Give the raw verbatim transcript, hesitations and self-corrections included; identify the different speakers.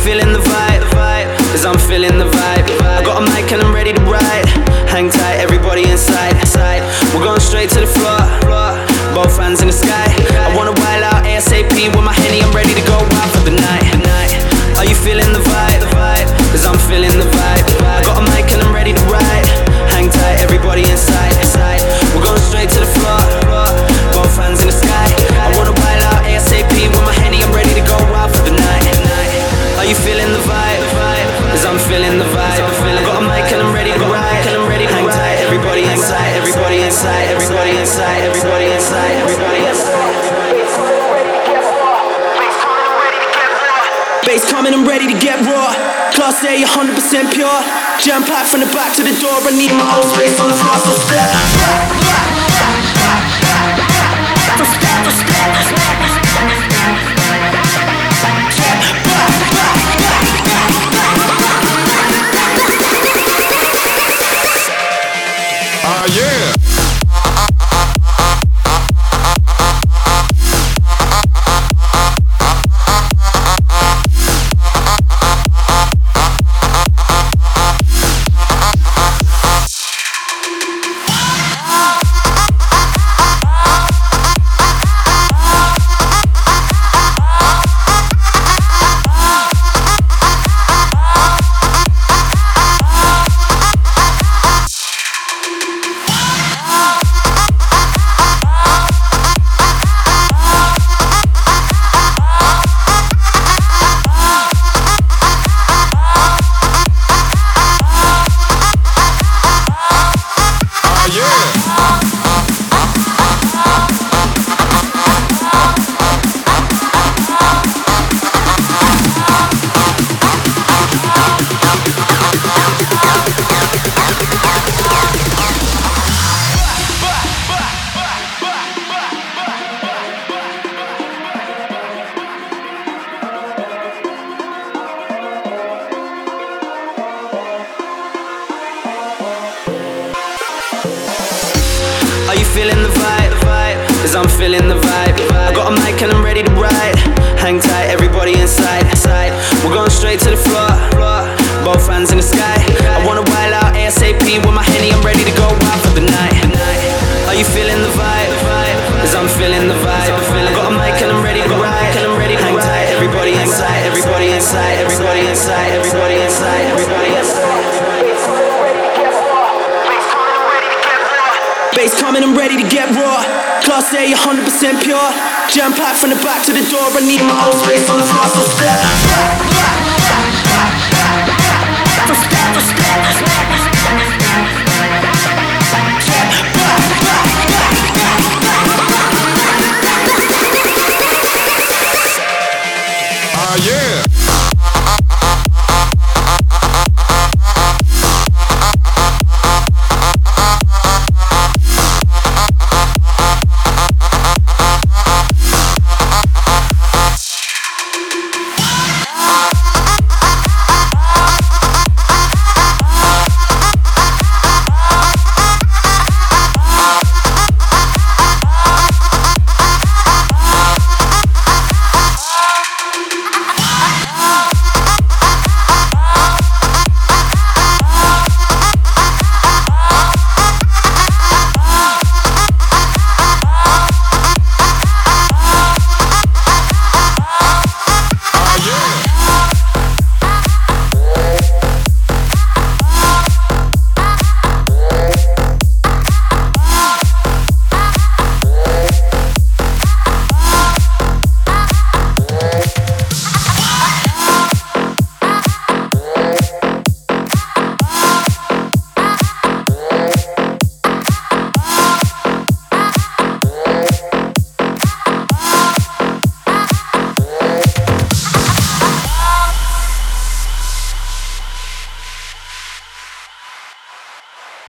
Speaker 1: feeling the vibe? Cause I'm feeling the vibe. I got a mic and I'm ready to ride. Hang tight, everybody inside. We're going straight to the floor, both hands in the sky. I wanna wild out ASAP with my Henny. I'm ready to go out for the night. Are you feeling the vibe? Cause I'm feeling the vibe. I got a mic and I'm ready to ride. Hang tight, everybody inside. We're going straight to the floor, both hands in the sky. I wanna wild out ASAP with my Henny. I'm ready to go out for the night. Are you feeling the vibe? Cause I'm feeling the vibe. I got a mic and I'm ready to ride. Hang tight, everybody inside. Everybody inside. Everybody inside. Everybody inside. Everybody inside. Bass coming, I'm ready to get raw. Class A, one hundred percent pure. Jam packed from the back to the door. I need my own space on the floor, so step. So step, so step.
Speaker 2: Ah, yeah.
Speaker 1: Are you feeling the vibe? Cause I'm feeling the vibe. I got a mic and I'm ready to ride. Hang tight, everybody inside. We're going straight to the floor, both hands in the sky. I wanna wild out ASAP with my Henny. I'm ready to go out for the night. Are you feeling the vibe? Cause I'm feeling the vibe. I got a mic and I'm ready to ride. Hang tight, everybody inside. Everybody inside. Everybody inside. Everybody inside. Everybody inside. Bass coming, I'm ready to get raw. Class A, one hundred percent pure. Jam packed from the back to the door. I need my own space on the floor, so step. So step, so step.
Speaker 2: Ah, yeah.